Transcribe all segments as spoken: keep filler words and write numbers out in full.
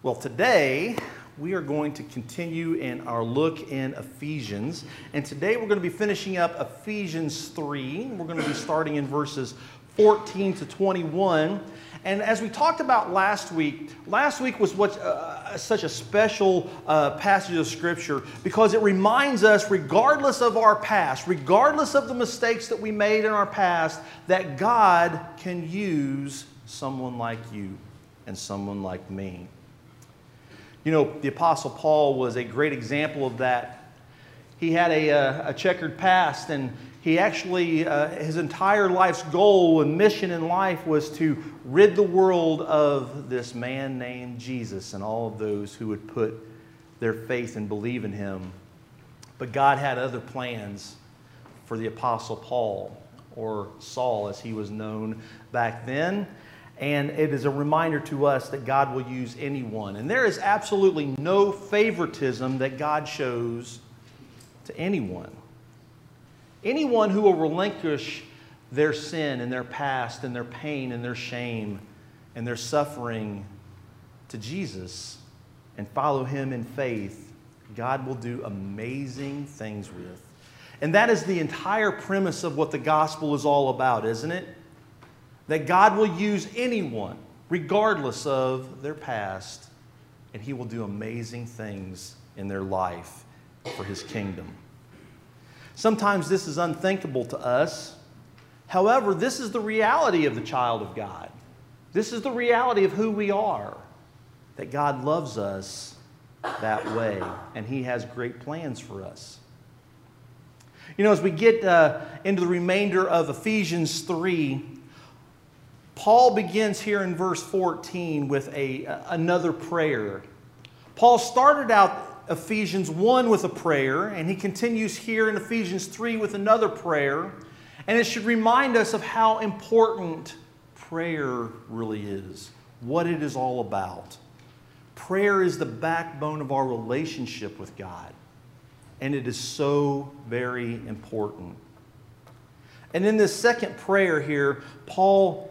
Well, today we are going to continue in our look in Ephesians. And today we're going to be finishing up Ephesians three. We're going to be starting in verses fourteen to twenty-one. And as we talked about last week, last week was what, uh, such a special uh, passage of Scripture because it reminds us, regardless of our past, regardless of the mistakes that we made in our past, that God can use someone like you and someone like me. You know, the Apostle Paul was a great example of that. He had a, a, a checkered past, and he actually, uh, his entire life's goal and mission in life was to rid the world of this man named Jesus and all of those who would put their faith and believe in him. But God had other plans for the Apostle Paul, or Saul as he was known back then. And it is a reminder to us that God will use anyone. And there is absolutely no favoritism that God shows to anyone. Anyone who will relinquish their sin and their past and their pain and their shame and their suffering to Jesus and follow Him in faith, God will do amazing things with. And that is the entire premise of what the gospel is all about, isn't it? That God will use anyone, regardless of their past, and He will do amazing things in their life for His kingdom. Sometimes this is unthinkable to us. However, this is the reality of the child of God. This is the reality of who we are, that God loves us that way, and He has great plans for us. You know, as we get uh, into the remainder of Ephesians three, Paul begins here in verse fourteen with a, another prayer. Paul started out Ephesians one with a prayer, and he continues here in Ephesians three with another prayer. And it should remind us of how important prayer really is, what it is all about. Prayer is the backbone of our relationship with God, and it is so very important. And in this second prayer here, Paul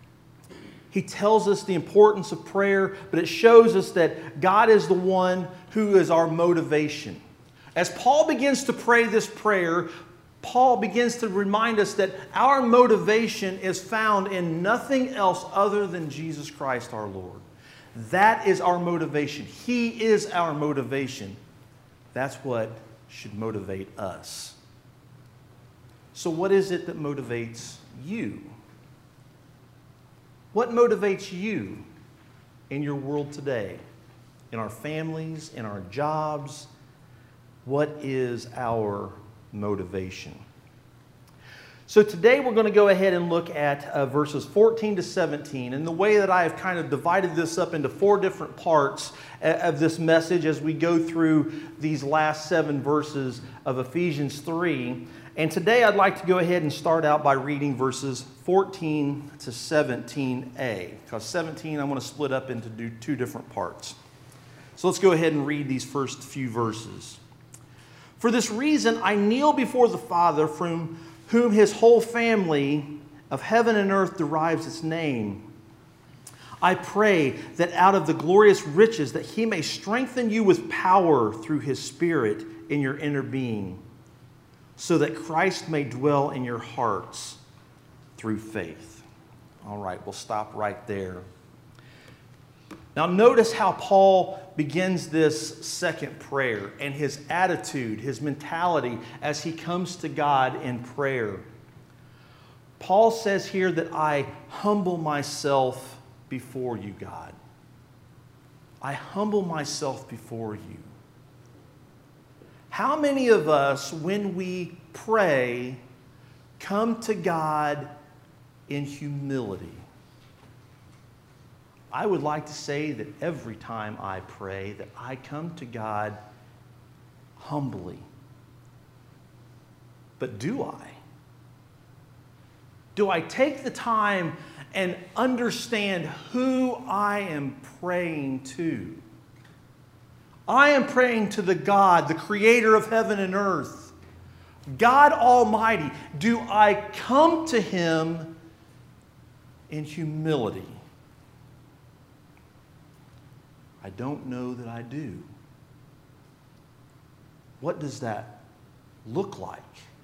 He tells us the importance of prayer, but it shows us that God is the one who is our motivation. As Paul begins to pray this prayer, Paul begins to remind us that our motivation is found in nothing else other than Jesus Christ our Lord. That is our motivation. He is our motivation. That's what should motivate us. So what is it that motivates you? What motivates you in your world today? In our families, in our jobs? What is our motivation? So today we're going to go ahead and look at uh, verses fourteen to seventeen. And the way that I have kind of divided this up into four different parts of this message as we go through these last seven verses of Ephesians three. And today I'd like to go ahead and start out by reading verses fourteen to seventeen a. Because seventeen I want to split up into two different parts. So let's go ahead and read these first few verses. For this reason I kneel before the Father, from whom His whole family of heaven and earth derives its name. I pray that out of the glorious riches that He may strengthen you with power through His Spirit in your inner being, so that Christ may dwell in your hearts through faith. All right, we'll stop right there. Now notice how Paul begins this second prayer and his attitude, his mentality as he comes to God in prayer. Paul says here that I humble myself before you, God. I humble myself before you. How many of us, when we pray, come to God in humility? I would like to say that every time I pray, that I come to God humbly. But do I? Do I take the time and understand who I am praying to? I am praying to the God, the creator of heaven and earth, God Almighty. Do I come to Him in humility? I don't know that I do. What does that look like?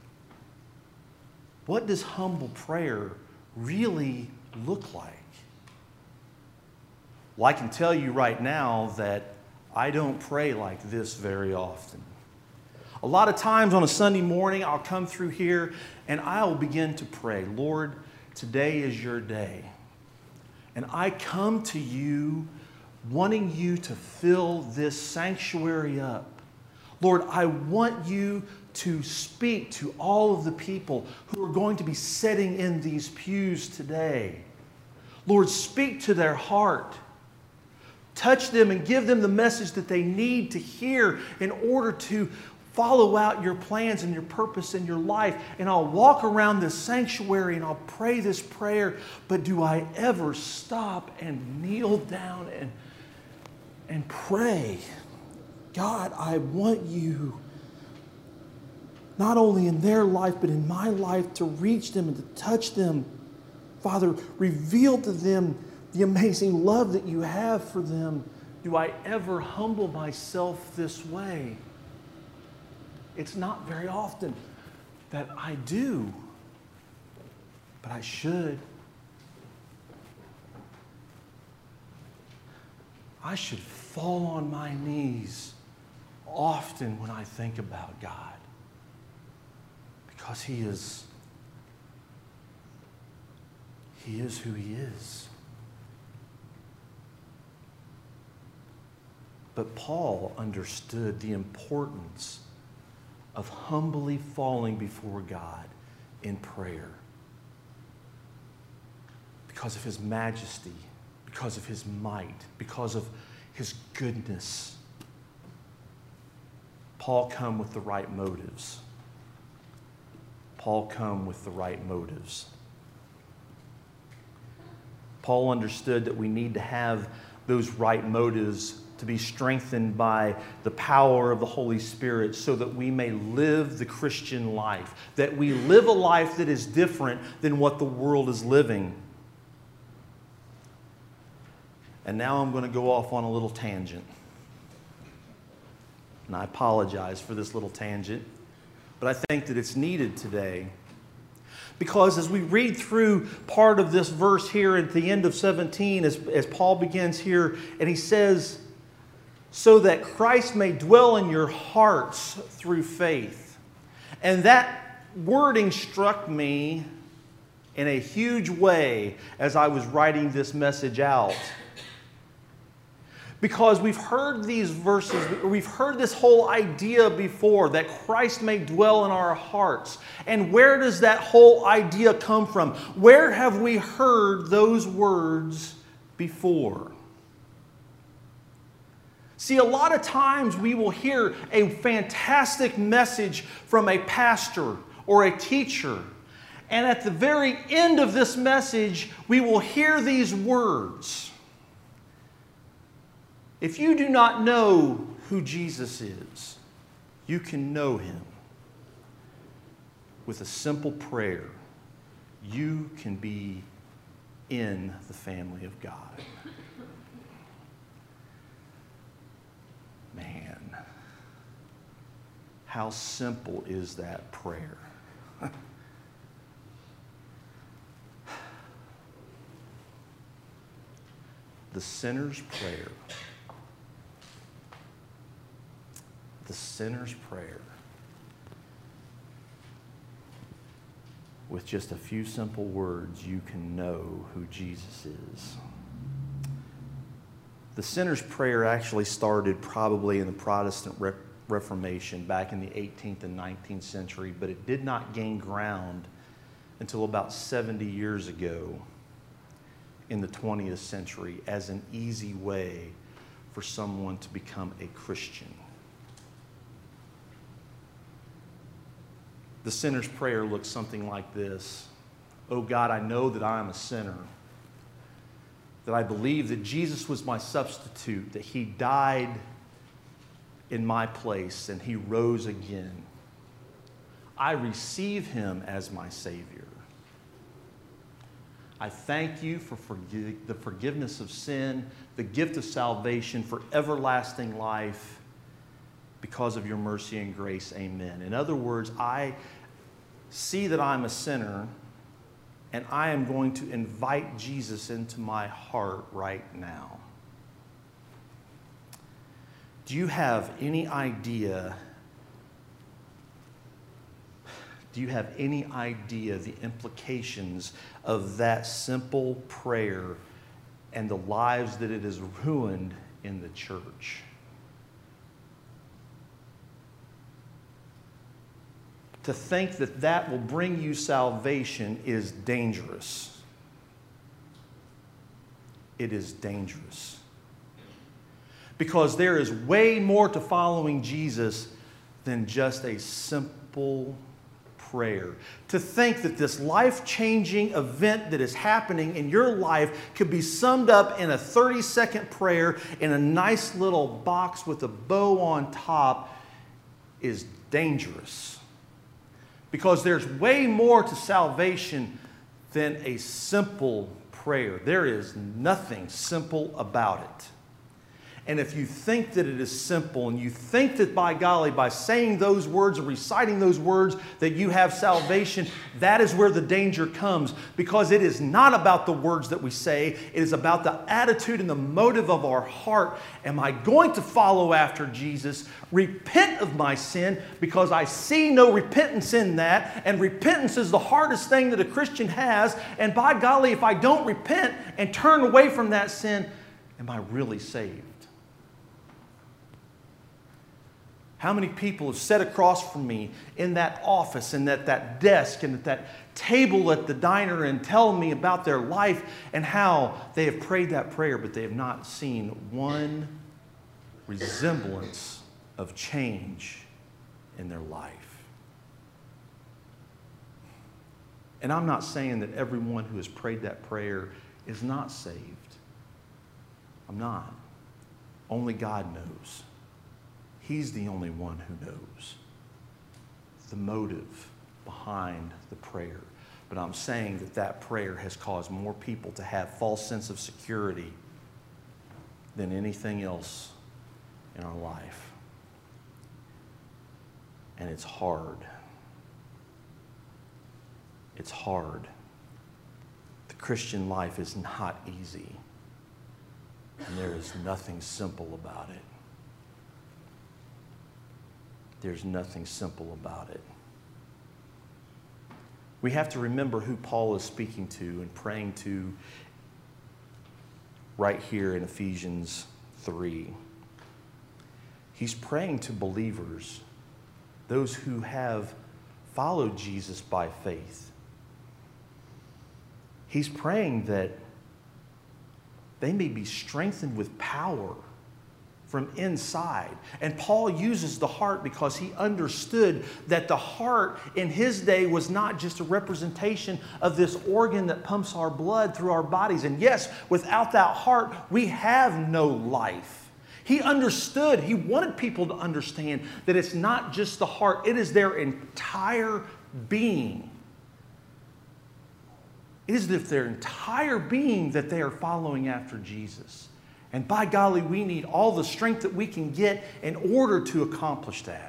What does humble prayer really look like? Well, I can tell you right now that I don't pray like this very often. A lot of times on a Sunday morning, I'll come through here and I'll begin to pray, Lord, today is your day. And I come to you wanting you to fill this sanctuary up. Lord, I want you to speak to all of the people who are going to be sitting in these pews today. Lord, speak to their heart. Touch them and give them the message that they need to hear in order to follow out your plans and your purpose in your life. And I'll walk around this sanctuary and I'll pray this prayer, but do I ever stop and kneel down and, and pray? God, I want you, not only in their life, but in my life, to reach them and to touch them. Father, reveal to them the amazing love that you have for them. Do I ever humble myself this way? It's not very often that I do, but I should. I should fall on my knees often when I think about God, because He is, He is who He is. But Paul understood the importance of humbly falling before God in prayer because of His majesty, because of His might, because of His goodness. Paul come with the right motives. Paul come with the right motives. Paul understood that we need to have those right motives to be strengthened by the power of the Holy Spirit so that we may live the Christian life, that we live a life that is different than what the world is living. And now I'm going to go off on a little tangent. And I apologize for this little tangent, but I think that it's needed today. Because as we read through part of this verse here at the end of seventeen, as, as Paul begins here, and he says, so that Christ may dwell in your hearts through faith. And that wording struck me in a huge way as I was writing this message out. Because we've heard these verses, we've heard this whole idea before, that Christ may dwell in our hearts. And where does that whole idea come from? Where have we heard those words before? See, a lot of times we will hear a fantastic message from a pastor or a teacher. And at the very end of this message, we will hear these words. If you do not know who Jesus is, you can know Him. With a simple prayer, you can be in the family of God. Man, how simple is that prayer? The sinner's prayer. The sinner's prayer. With just a few simple words, you can know who Jesus is. The sinner's prayer actually started probably in the Protestant Re- Reformation back in the eighteenth and nineteenth century, but it did not gain ground until about seventy years ago in the twentieth century as an easy way for someone to become a Christian. The sinner's prayer looks something like this. Oh God, I know that I am a sinner, that I believe that Jesus was my substitute, that He died in my place and He rose again. I receive Him as my Savior. I thank you for forgi- the forgiveness of sin, the gift of salvation, for everlasting life because of your mercy and grace. Amen. In other words, I see that I'm a sinner, and I am going to invite Jesus into my heart right now. Do you have any idea? Do you have any idea the implications of that simple prayer and the lives that it has ruined in the church? To think that that will bring you salvation is dangerous. It is dangerous. Because there is way more to following Jesus than just a simple prayer. To think that this life-changing event that is happening in your life could be summed up in a thirty-second prayer in a nice little box with a bow on top is dangerous. Because there's way more to salvation than a simple prayer. There is nothing simple about it. And if you think that it is simple, and you think that by golly, by saying those words or reciting those words, that you have salvation, that is where the danger comes. Because it is not about the words that we say, it is about the attitude and the motive of our heart. Am I going to follow after Jesus, repent of my sin, because I see no repentance in that, and repentance is the hardest thing that a Christian has, and by golly, if I don't repent and turn away from that sin, am I really saved? How many people have sat across from me in that office and at that desk and at that table at the diner and tell me about their life and how they have prayed that prayer, but they have not seen one resemblance of change in their life. And I'm not saying that everyone who has prayed that prayer is not saved. I'm not. Only God knows. He's the only one who knows the motive behind the prayer. But I'm saying that that prayer has caused more people to have false sense of security than anything else in our life. And it's hard. It's hard. The Christian life is not easy. And there is nothing simple about it. There's nothing simple about it. We have to remember who Paul is speaking to and praying to right here in Ephesians three. He's praying to believers, those who have followed Jesus by faith. He's praying that they may be strengthened with power from inside. And Paul uses the heart because he understood that the heart in his day was not just a representation of this organ that pumps our blood through our bodies. And yes, without that heart, we have no life. He understood, he wanted people to understand that it's not just the heart, it is their entire being. It is their entire being that they are following after Jesus. And by golly, we need all the strength that we can get in order to accomplish that.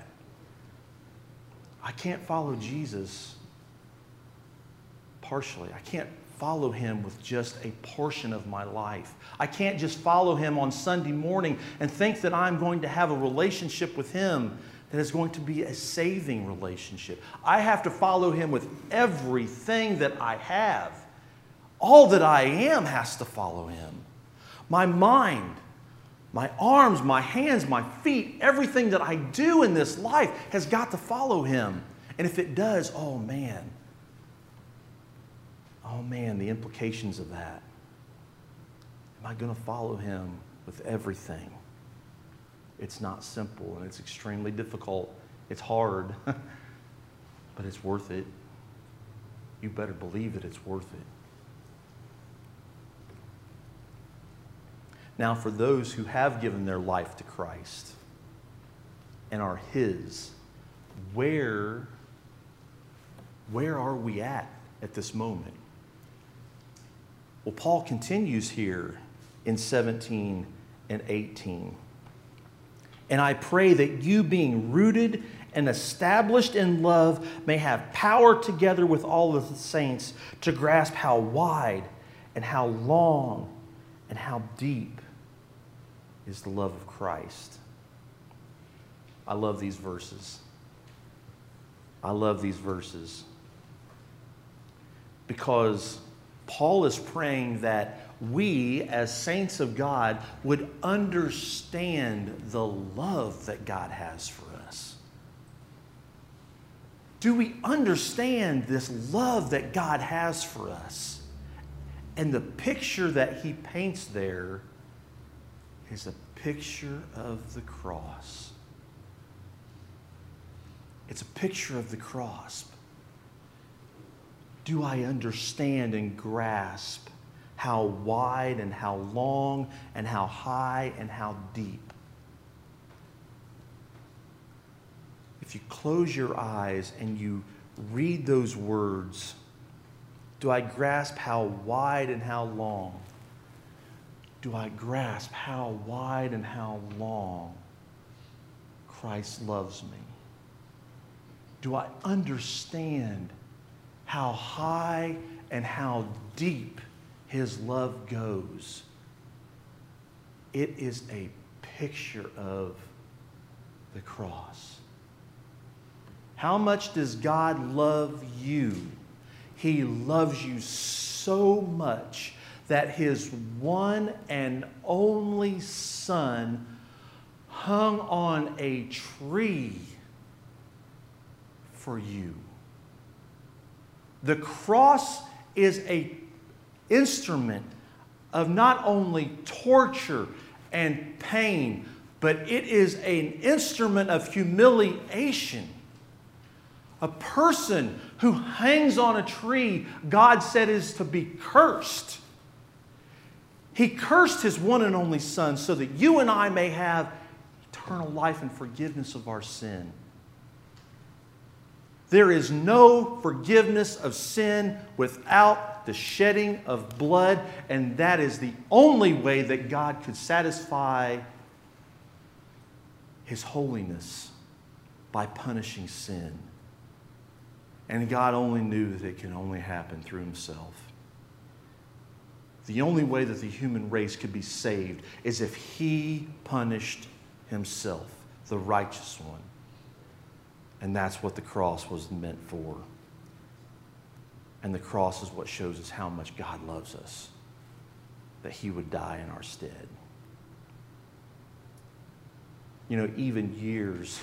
I can't follow Jesus partially. I can't follow him with just a portion of my life. I can't just follow him on Sunday morning and think that I'm going to have a relationship with him that is going to be a saving relationship. I have to follow him with everything that I have. All that I am has to follow him. My mind, my arms, my hands, my feet, everything that I do in this life has got to follow him. And if it does, oh man, oh man, the implications of that. Am I going to follow him with everything? It's not simple and it's extremely difficult. It's hard, but it's worth it. You better believe that it's worth it. Now, for those who have given their life to Christ and are his, where, where are we at at this moment? Well, Paul continues here in seventeen and eighteen. And I pray that you, being rooted and established in love, may have power together with all of the saints to grasp how wide and how long and how deep is the love of Christ. I love these verses. I love these verses because Paul is praying that we, as saints of God, would understand the love that God has for us. Do we understand this love that God has for us? And the picture that he paints there is a picture of the cross. It's a picture of the cross. Do I understand and grasp how wide and how long and how high and how deep? If you close your eyes and you read those words, do I grasp how wide and how long? Do I grasp how wide and how long Christ loves me? Do I understand how high and how deep his love goes? It is a picture of the cross. How much does God love you? He loves you so much that his one and only Son hung on a tree for you. The cross is an instrument of not only torture and pain, but it is an instrument of humiliation. A person who hangs on a tree, God said, is to be cursed. He cursed his one and only Son so that you and I may have eternal life and forgiveness of our sin. There is no forgiveness of sin without the shedding of blood, and that is the only way that God could satisfy his holiness, by punishing sin. And God only knew that it can only happen through himself. The only way that the human race could be saved is if he punished himself, the righteous one. And that's what the cross was meant for. And the cross is what shows us how much God loves us, that he would die in our stead. You know, even years,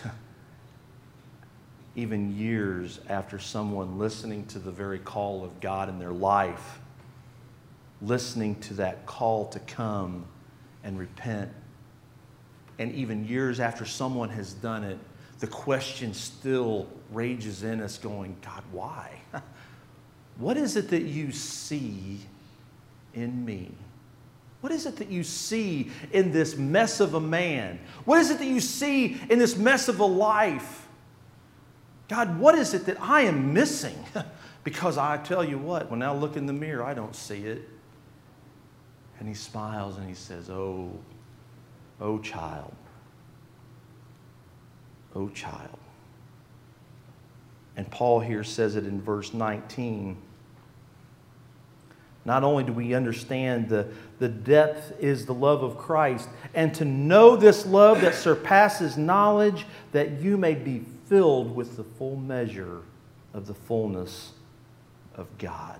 even years after someone listening to the very call of God in their life, listening to that call to come and repent, and even years after someone has done it, the question still rages in us going, God, why? What is it that you see in me? What is it that you see in this mess of a man? What is it that you see in this mess of a life? God, what is it that I am missing? Because I tell you what, when I look in the mirror, I don't see it. And he smiles and he says, oh, oh child. Oh child. And Paul here says it in verse nineteen. Not only do we understand the, the depth is the love of Christ, and to know this love that surpasses knowledge, that you may be filled with the full measure of the fullness of God.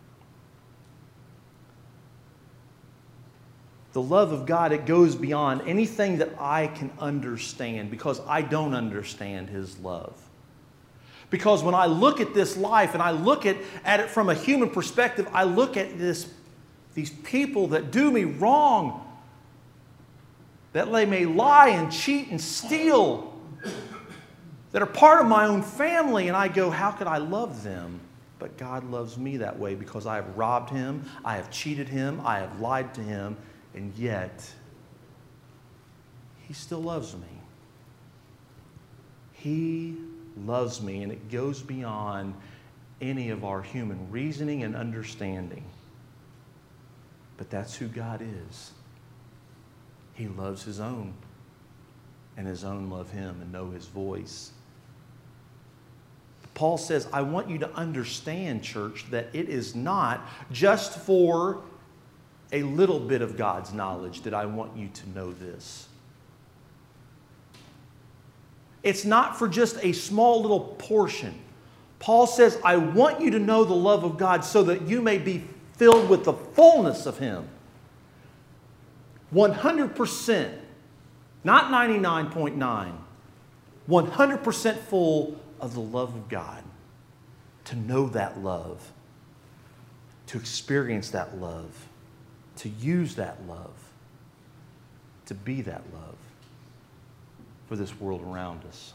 The love of God, it goes beyond anything that I can understand, because I don't understand his love. Because when I look at this life and I look at, at it from a human perspective, I look at this, these people that do me wrong, that they may lie and cheat and steal, that are part of my own family, and I go, how could I love them? But God loves me that way because I have robbed him, I have cheated him, I have lied to him, and yet he still loves me. He loves me, and it goes beyond any of our human reasoning and understanding. But that's who God is. He loves His own, and His own love Him and know His voice. Paul says, I want you to understand, church, that it is not just for a little bit of God's knowledge that I want you to know this. It's not for just a small little portion. Paul says, I want you to know the love of God so that you may be filled with the fullness of Him. one hundred percent, not ninety-nine point nine, one hundred percent full of the love of God. To know that love, to experience that love, to use that love, to be that love for this world around us.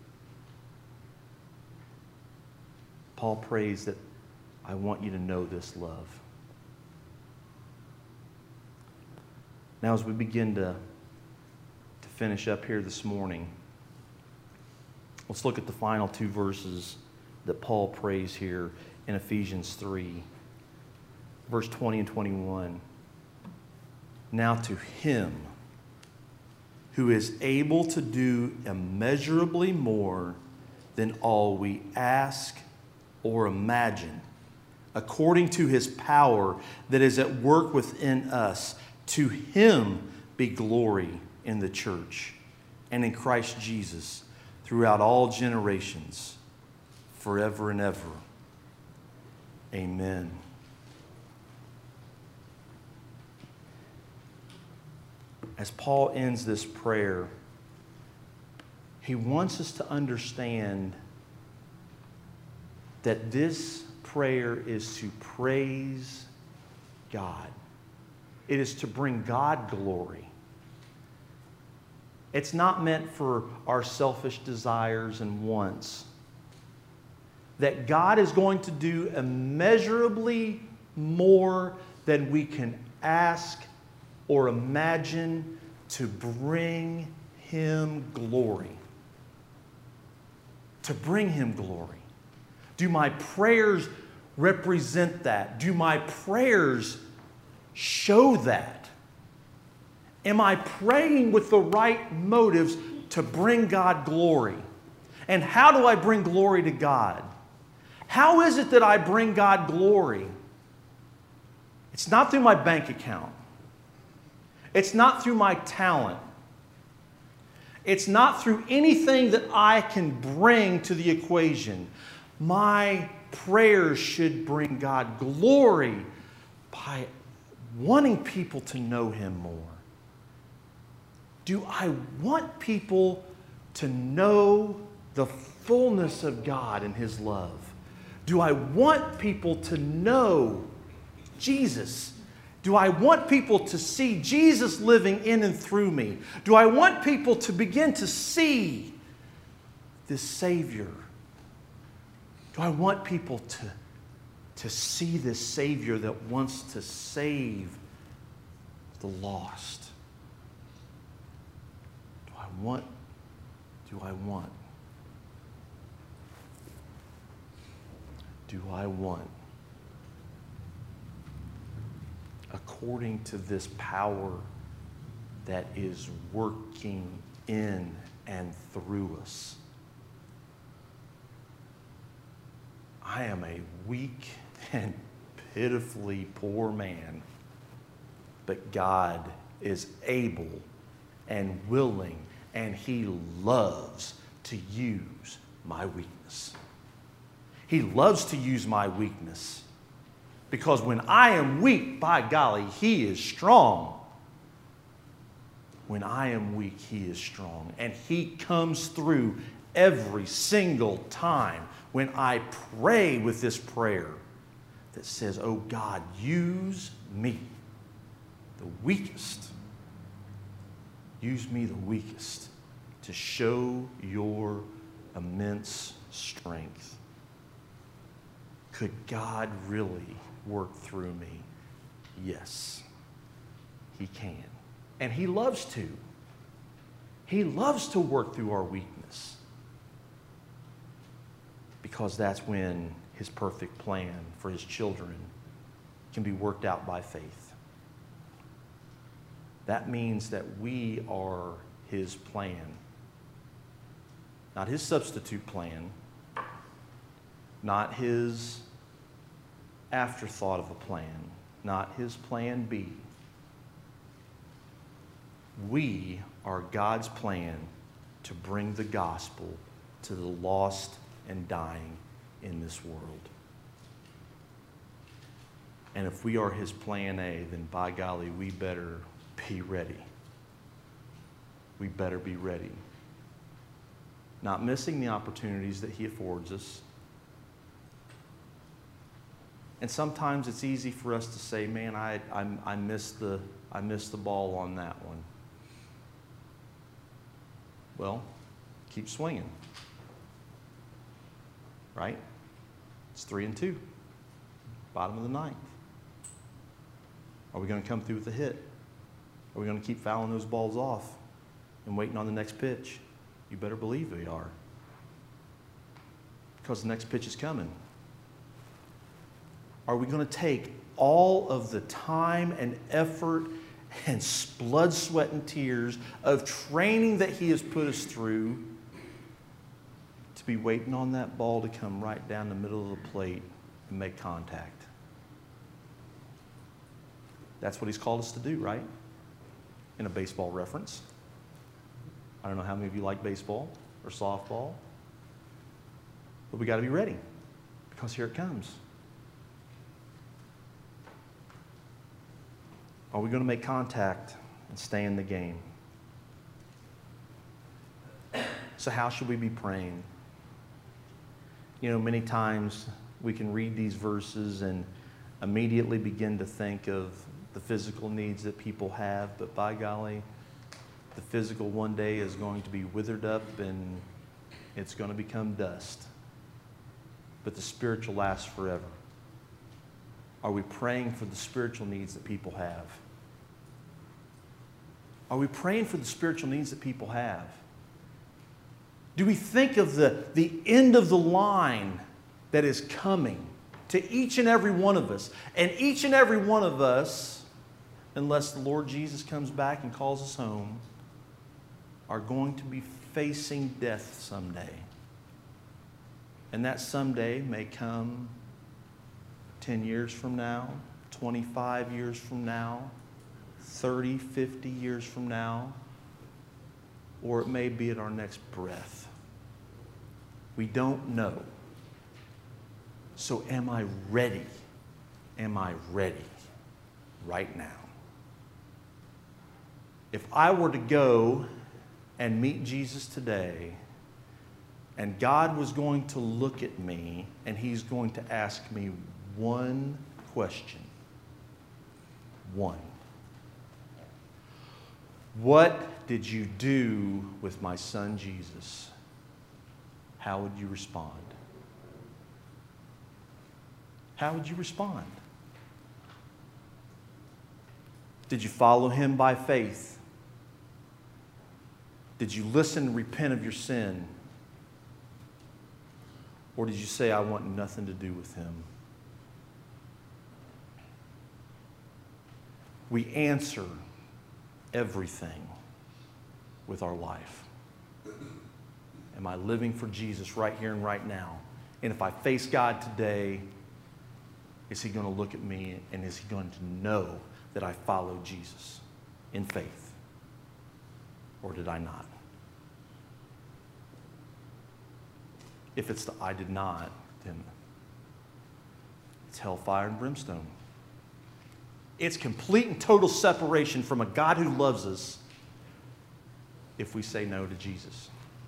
Paul prays that I want you to know this love. Now, as we begin to, to finish up here this morning, let's look at the final two verses that Paul prays here in Ephesians three, verse twenty and twenty-one. Now to Him who is able to do immeasurably more than all we ask or imagine, according to His power that is at work within us, to Him be glory in the church and in Christ Jesus throughout all generations, forever and ever. Amen. As Paul ends this prayer, he wants us to understand that this prayer is to praise God. It is to bring God glory. It's not meant for our selfish desires and wants. That God is going to do immeasurably more than we can ask or imagine to bring Him glory. To bring Him glory. Do my prayers represent that? Do my prayers show that? Am I praying with the right motives to bring God glory? And how do I bring glory to God? How is it that I bring God glory? It's not through my bank account. It's not through my talent. It's not through anything that I can bring to the equation. My prayers should bring God glory by wanting people to know Him more. Do I want people to know the fullness of God and His love? Do I want people to know Jesus? Do I want people to see Jesus living in and through me? Do I want people to begin to see this Savior? Do I want people to, to see this Savior that wants to save the lost? Do I want? Do I want? Do I want? According to this power that is working in and through us. I am a weak and pitifully poor man, but God is able and willing, and He loves to use my weakness. He loves to use my weakness. Because when I am weak, by golly, He is strong. When I am weak, He is strong. And He comes through every single time when I pray with this prayer that says, oh God, use me, the weakest. Use me, the weakest, to show your immense strength. Could God really work through me? Yes, He can. And He loves to. He loves to work through our weakness. Because that's when His perfect plan for His children can be worked out by faith. that means that we are His plan. Not His substitute plan, not His afterthought of a plan, not His plan B. We are God's plan to bring the gospel to the lost and dying in this world. And if we are His plan A, then by golly, we better be ready. We better be ready. Not missing the opportunities that He affords us. And sometimes it's easy for us to say, man, I, I, I, missed the, I missed the ball on that one. Well, keep swinging. Right? It's three and two. Bottom of the ninth. Are we going to come through with a hit? Are we going to keep fouling those balls off and waiting on the next pitch? You better believe we are. Because the next pitch is coming. Are we going to take all of the time and effort and blood, sweat, and tears of training that He has put us through to be waiting on that ball to come right down the middle of the plate and make contact? That's what He's called us to do, right? In a baseball reference. I don't know how many of you like baseball or softball, but we got to be ready because here it comes. Are we going to make contact and stay in the game? So how should we be praying? You know, many times we can read these verses and immediately begin to think of the physical needs that people have, but by golly, the physical one day is going to be withered up and it's going to become dust. But the spiritual lasts forever. Are we praying for the spiritual needs that people have? Are we praying for the spiritual needs that people have? Do we think of the, the end of the line that is coming to each and every one of us? And each and every one of us, unless the Lord Jesus comes back and calls us home, are going to be facing death someday. And that someday may come ten years from now, twenty-five years from now, thirty, fifty years from now, or it may be at our next breath. We don't know. So am I ready? Am I ready right now? If I were to go and meet Jesus today, and God was going to look at me and He's going to ask me one question. One. What did you do with my son Jesus? How would you respond? How would you respond? Did you follow Him by faith? Did you listen and repent of your sin? Or did you say, I want nothing to do with Him? We answer everything with our life. Am I living for Jesus right here and right now? And if I face God today, is He going to look at me and is He going to know that I followed Jesus in faith? Or did I not? If it's the I did not, then it's hellfire and brimstone. It's complete and total separation from a God who loves us if we say no to Jesus.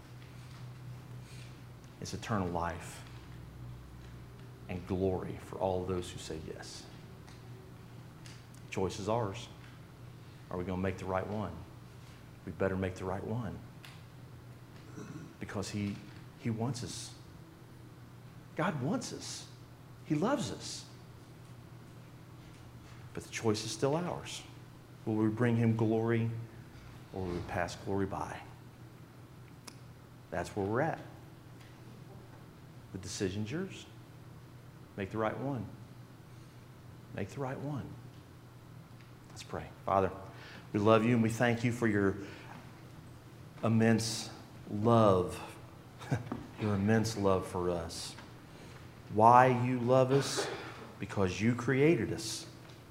It's eternal life and glory for all of those who say yes. The choice is ours. Are we going to make the right one? We better make the right one. Because He, he wants us. God wants us. He loves us. But the choice is still ours. Will we bring Him glory or will we pass glory by? That's where we're at. The decision's yours. Make the right one. Make the right one. Let's pray. Father, We love you and we thank you for your immense love, your immense love for us. Why you love us? Because you created us.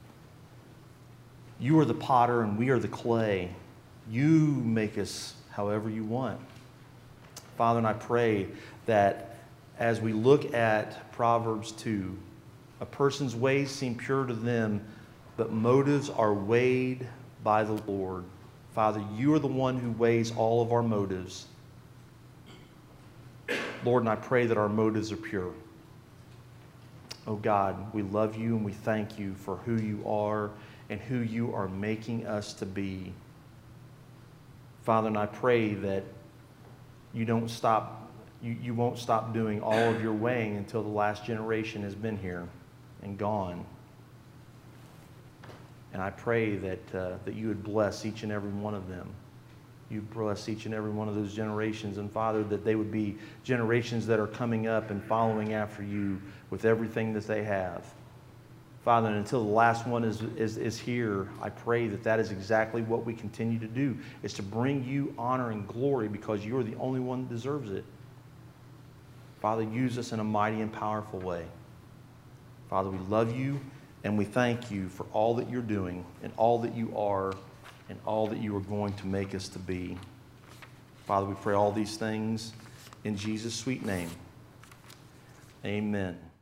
You are the potter and we are the clay. You make us however you want. Father, and I pray that as we look at Proverbs two, a person's ways seem pure to them, but motives are weighed by the Lord. Father, you are the one who weighs all of our motives. Lord, and I pray that our motives are pure. Oh God, we love you and we thank you for who you are and who you are making us to be. Father, and I pray that you don't stop, you, you won't stop doing all of your weighing until the last generation has been here and gone. And I pray that, uh, that you would bless each and every one of them. You bless each and every one of those generations. And Father, that they would be generations that are coming up and following after you with everything that they have. Father, and until the last one is, is, is here, I pray that that is exactly what we continue to do, is to bring you honor and glory because you are the only one that deserves it. Father, use us in a mighty and powerful way. Father, we love you and we thank you for all that you're doing and all that you are and all that you are going to make us to be. Father, we pray all these things in Jesus' sweet name. Amen.